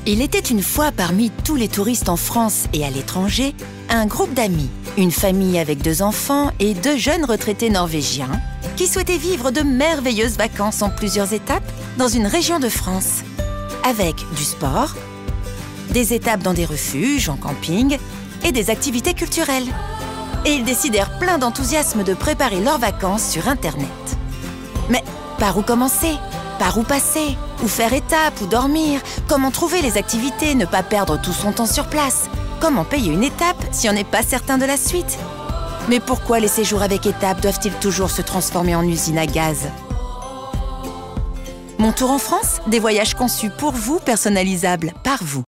Il était une fois parmi tous les touristes en France et à l'étranger, un groupe d'amis, une famille avec 2 enfants et 2 jeunes retraités norvégiens qui souhaitaient vivre de merveilleuses vacances en plusieurs étapes dans une région de France, avec du sport, des étapes dans des refuges, en camping et des activités culturelles. Et ils décidèrent pleins d'enthousiasme de préparer leurs vacances sur Internet. Mais par où commencer ? Par où passer ? Où faire étape ? Où dormir ? Comment trouver les activités ? Ne pas perdre tout son temps sur place ? Comment payer une étape si on n'est pas certain de la suite ? Mais pourquoi les séjours avec étape doivent-ils toujours se transformer en usine à gaz ? Mon Tour en France, des voyages conçus pour vous, personnalisables par vous.